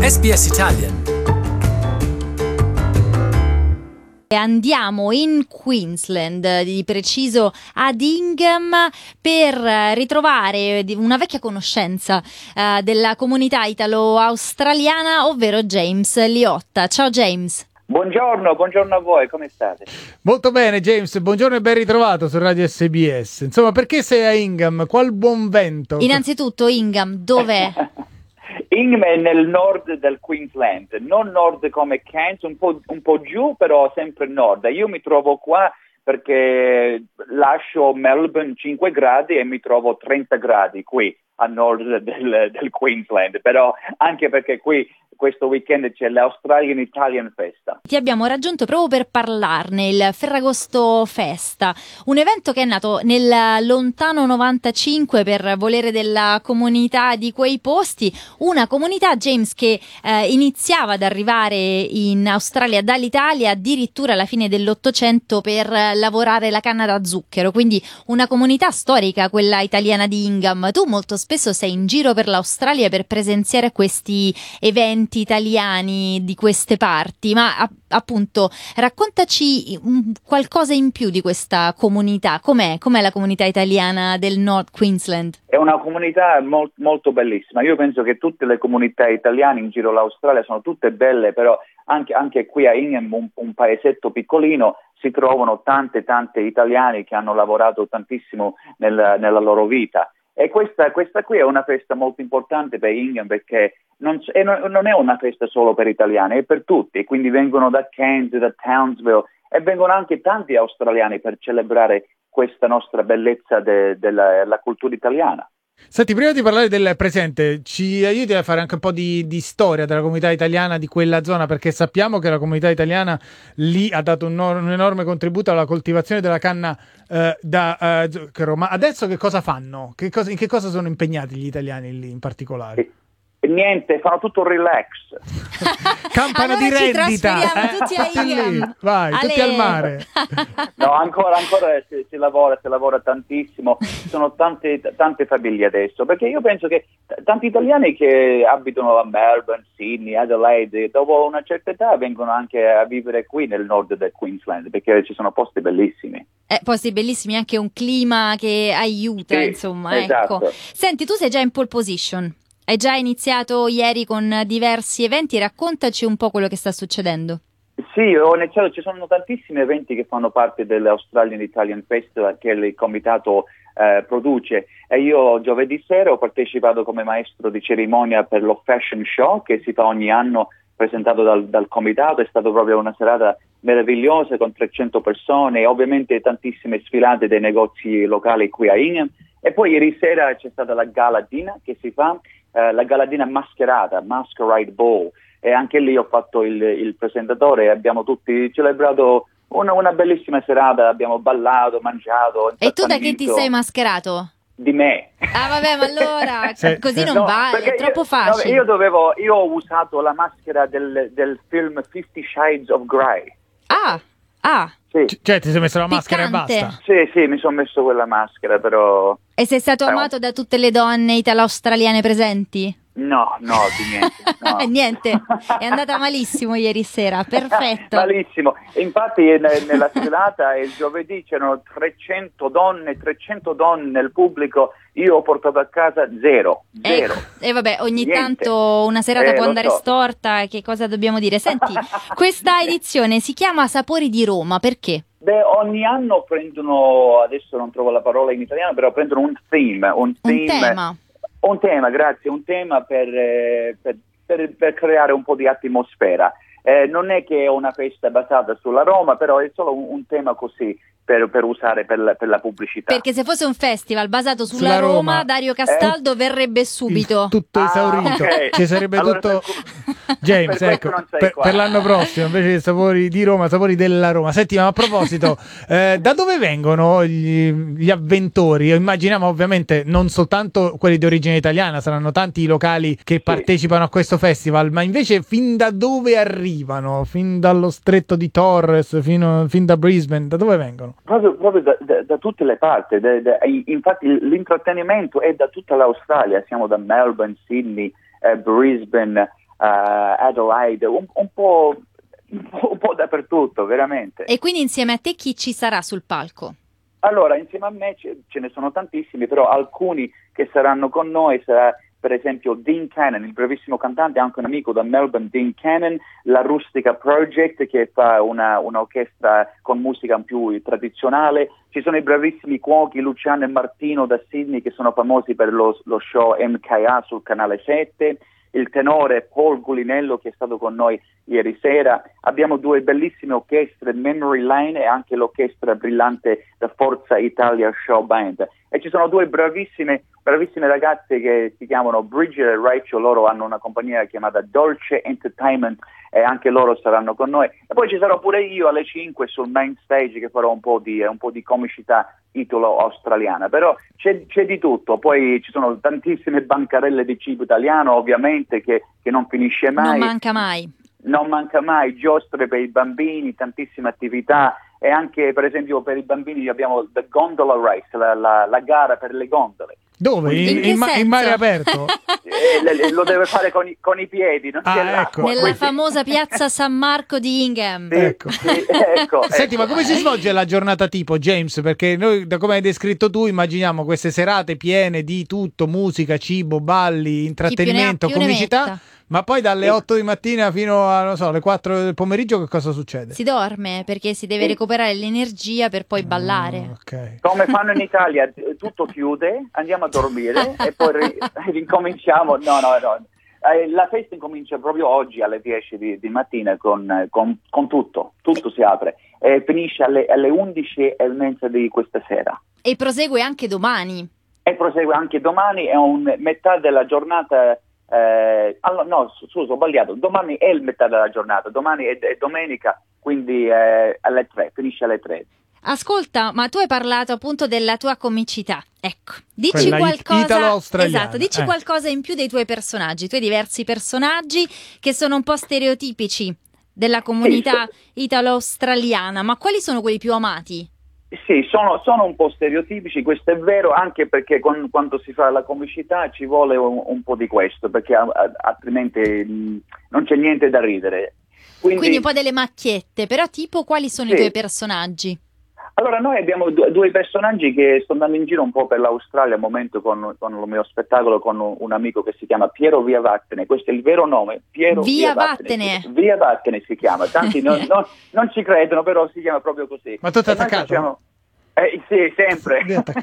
SBS Italian. Andiamo in Queensland, di preciso ad Ingham, per ritrovare una vecchia conoscenza della comunità italo-australiana, ovvero James Liotta. Ciao James. Buongiorno a voi, come state? Molto bene James, buongiorno e ben ritrovato su Radio SBS. Insomma, perché sei a Ingham? Qual buon vento? Innanzitutto Ingham, dov'è? Ingham è nel nord del Queensland, non nord come Cairns, un po' giù, però sempre nord. Io mi trovo qua perché lascio Melbourne 5 gradi e mi trovo 30 gradi qui a nord del Queensland, però anche perché qui questo weekend c'è l'Australian Italian Festa. Ti abbiamo raggiunto proprio per parlarne, il Ferragosto Festa, un evento che è nato nel lontano 95 per volere della comunità di quei posti, una comunità, James, che iniziava ad arrivare in Australia dall'Italia addirittura alla fine dell'Ottocento per lavorare la canna da zucchero, quindi una comunità storica, quella italiana di Ingham. Tu molto spesso sei in giro per l'Australia per presenziare questi eventi italiani di queste parti, ma appunto raccontaci qualcosa in più di questa comunità. Com'è la comunità italiana del North Queensland? È una comunità molto bellissima. Io penso che tutte le comunità italiane in giro all'Australia sono tutte belle, però anche qui a Ingham, un paesetto piccolino, si trovano tante italiani che hanno lavorato tantissimo nella loro vita. E questa qui è una festa molto importante per Ingham, perché non è una festa solo per italiani, è per tutti, quindi vengono da Cairns, da Townsville, e vengono anche tanti australiani per celebrare questa nostra bellezza della cultura italiana. Senti, prima di parlare del presente, ci aiuti a fare anche un po' di storia della comunità italiana di quella zona, perché sappiamo che la comunità italiana lì ha dato un enorme contributo alla coltivazione della canna da zucchero. Ma adesso che cosa fanno? In che cosa sono impegnati gli italiani lì in particolare? Niente, fanno tutto relax. Campano allora di rendita. Ci trasferiamo tutti a Ingham. Vai, tutti al mare. No, ancora si lavora tantissimo. Ci sono tante famiglie adesso, perché io penso che tanti italiani che abitano a Melbourne, Sydney, Adelaide, dopo una certa età vengono anche a vivere qui nel nord del Queensland, perché ci sono posti bellissimi. Posti bellissimi, anche un clima che aiuta, sì, insomma. esatto. Ecco. Senti, tu sei già in pole position. Hai già iniziato ieri con diversi eventi, raccontaci un po' quello che sta succedendo. Sì, ho iniziato, ci sono tantissimi eventi che fanno parte dell'Australian Italian Festival che il comitato produce, e io giovedì sera ho partecipato come maestro di cerimonia per lo Fashion Show che si fa ogni anno, presentato dal comitato. È stata proprio una serata meravigliosa con 300 persone e ovviamente tantissime sfilate dei negozi locali qui a Ingham. E poi ieri sera c'è stata la galadina che si fa, la galadina mascherata, Masquerade Ball, e anche lì ho fatto il presentatore e abbiamo tutti celebrato una bellissima serata, abbiamo ballato, mangiato. E tu da che ti sei mascherato? Di me. Ah vabbè, ma allora così non va, è troppo facile. Io ho usato la maschera del film 50 Shades of Grey. Ah. Sì. Cioè ti sei messo la maschera Piccante. e basta? Sì, mi sono messo quella maschera, però... E sei stato amato da tutte le donne italo-australiane presenti? No, di niente. No. Niente, è andata malissimo ieri sera, perfetto. Malissimo, infatti nella serata il giovedì c'erano 300 donne nel pubblico, io ho portato a casa zero. E vabbè, ogni Niente. tanto una serata può andare so. storta, che cosa dobbiamo dire? Senti, questa edizione si chiama Sapori di Roma, perché? Beh, ogni anno prendono, adesso non trovo la parola in italiano, però prendono un theme. Un tema. Un tema, grazie, un tema per creare un po' di atmosfera. Non è che è una festa basata sulla Roma, però è solo un tema così per usare per la pubblicità. Perché se fosse un festival basato sulla Roma, Dario Castaldo verrebbe subito. Tutto esaurito. Okay. Ci sarebbe allora, tutto... James, ecco, per l'anno prossimo invece di sapori di Roma, sapori della Roma. Senti, ma a proposito, da dove vengono gli avventori? Immaginiamo ovviamente non soltanto quelli di origine italiana, saranno tanti i locali che partecipano a questo festival, ma invece fin da dove arrivano? Fin dallo stretto di Torres, fin da Brisbane, da dove vengono? Proprio da tutte le parti. Infatti l'intrattenimento è da tutta l'Australia, siamo da Melbourne, Sydney, Brisbane, Adelaide, un po' dappertutto, veramente. E quindi insieme a te chi ci sarà sul palco? Allora, insieme a me ce ne sono tantissimi, però alcuni che saranno con noi sarà per esempio Dean Cannon, il bravissimo cantante, anche un amico da Melbourne, Dean Cannon, la Rustica Project che fa un'orchestra con musica più tradizionale, ci sono i bravissimi cuochi Luciano e Martino da Sydney che sono famosi per lo show MKA sul canale 7, il tenore Paul Gulinello che è stato con noi ieri sera, abbiamo due bellissime orchestre, Memory Lane e anche l'orchestra brillante da Forza Italia Show Band, e ci sono due bravissime ragazze che si chiamano Bridget e Rachel, loro hanno una compagnia chiamata Dolce Entertainment e anche loro saranno con noi, e poi ci sarò pure io alle 5 sul main stage che farò un po' di comicità italo-australiana, però c'è di tutto, poi ci sono tantissime bancarelle di cibo italiano ovviamente che non finisce mai. Non manca mai, giostre per i bambini, tantissime attività, e anche per esempio per i bambini abbiamo The Gondola Race, la gara per le gondole. Dove? In mare aperto? Lo deve fare con i piedi, non c'è l'acqua. Ecco. Nella famosa piazza San Marco di Ingham. Ecco. Senti, ma come si svolge la giornata tipo, James? Perché noi, da come hai descritto tu, immaginiamo queste serate piene di tutto, musica, cibo, balli, intrattenimento, comicità. Ma poi dalle 8 di mattina fino a, non so, le 4 del pomeriggio che cosa succede? Si dorme perché si deve recuperare l'energia per poi ballare. Okay. Come fanno in Italia, tutto chiude, andiamo a dormire e poi ricominciamo. No. La festa incomincia proprio oggi alle 10 di mattina con tutto si apre e finisce alle 11:30 di questa sera. E prosegue anche domani. È metà della giornata. Ho sbagliato, domani è il metà della giornata, domani è domenica, quindi alle 3, finisce alle 3. Ascolta, ma tu hai parlato appunto della tua comicità, ecco, dici quella qualcosa, italo-australiana. esatto, dici qualcosa in più dei tuoi personaggi, tu hai diversi personaggi che sono un po' stereotipici della comunità italo-australiana, ma quali sono quelli più amati? Sì, sono un po' stereotipici, questo è vero, anche perché quando si fa la comicità ci vuole un po' di questo, perché altrimenti non c'è niente da ridere. Quindi un po' delle macchiette, però tipo quali sono i tuoi personaggi? Allora, noi abbiamo due personaggi che sto andando in giro un po' per l'Australia al momento con il mio spettacolo con un amico che si chiama Piero Viavattene, questo è il vero nome, Piero Viavattene. Viavattene si chiama, tanti non ci credono, però si chiama proprio così. Ma tu sei attaccato? Sì, sempre.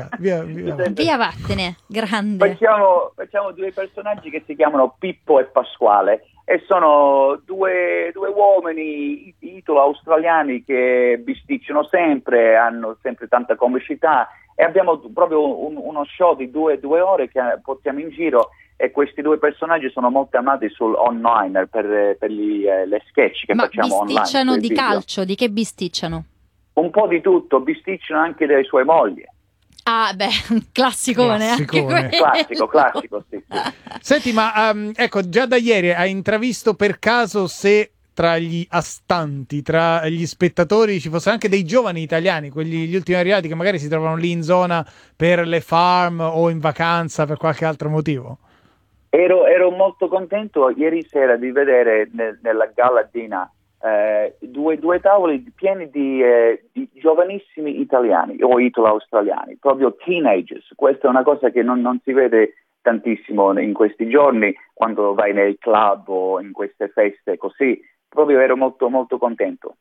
Viavattene, grande. Facciamo due personaggi che si chiamano Pippo e Pasquale e sono due uomini italo-australiani che bisticciano sempre, hanno sempre tanta comicità e abbiamo proprio uno show di due ore che portiamo in giro, e questi due personaggi sono molto amati sul online per le sketch che facciamo online. Ma bisticciano di calcio? Di che bisticciano? Un po' di tutto, bisticciano anche delle sue mogli. Ah, beh, classicone. Classico, sì. Senti, ma ecco, già da ieri hai intravisto per caso se tra gli astanti, tra gli spettatori ci fossero anche dei giovani italiani, gli ultimi arrivati che magari si trovano lì in zona per le farm o in vacanza per qualche altro motivo? Ero molto contento ieri sera di vedere nella Gala Dina due tavoli pieni di giovanissimi italiani o italo-australiani, proprio teenagers. Questa è una cosa che non si vede tantissimo in questi giorni quando vai nei club o in queste feste così. Proprio ero molto molto contento.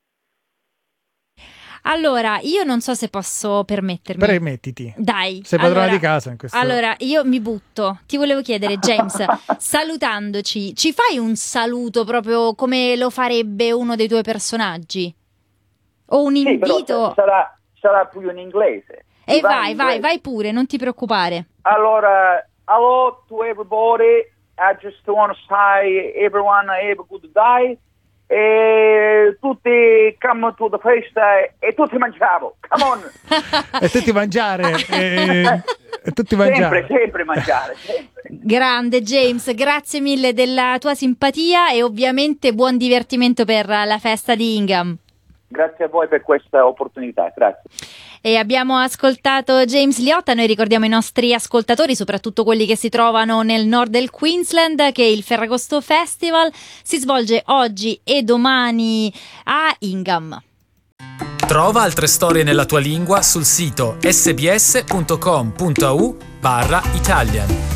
Allora, io non so se posso permettermi. Permettiti. Dai. Sei padrona di casa in questo. Allora, io mi butto. Ti volevo chiedere, James, salutandoci, ci fai un saluto proprio come lo farebbe uno dei tuoi personaggi? O un invito? Però sarà più in inglese. E vai pure, non ti preoccupare. Allora, hello to everybody. I just want to say everyone have a good day. E tutti come to the festa e tutti mangiamo, come on! E tutti mangiare, sempre mangiare, sempre. Grande James, grazie mille della tua simpatia e ovviamente buon divertimento per la festa di Ingham. Grazie a voi per questa opportunità, grazie. E abbiamo ascoltato James Liotta. Noi ricordiamo ai nostri ascoltatori, soprattutto quelli che si trovano nel nord del Queensland, che il Ferragosto Festival si svolge oggi e domani a Ingham. Trova altre storie nella tua lingua sul sito sbs.com.au/Italian.